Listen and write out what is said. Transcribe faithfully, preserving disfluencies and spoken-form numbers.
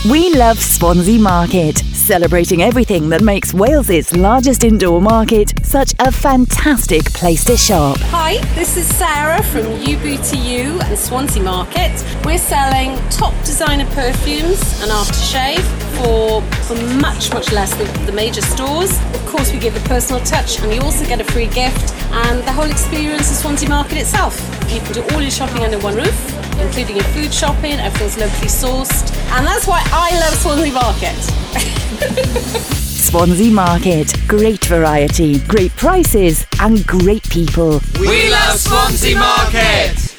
We love Swansea Market, celebrating everything that makes Wales's largest indoor market such a fantastic place to shop. Hi, this is Sarah from U Booty U and Swansea Market. We're selling top designer perfumes and aftershave for, for much, much less than the major stores. Of course, we give a personal touch and you also get a free gift and the whole experience of Swansea Market itself. You can do all your shopping under one roof, including your food shopping. Everything's locally sourced, and that's why I love Swansea Market. Swansea Market. Great variety, great prices and great people. We love Swansea Market!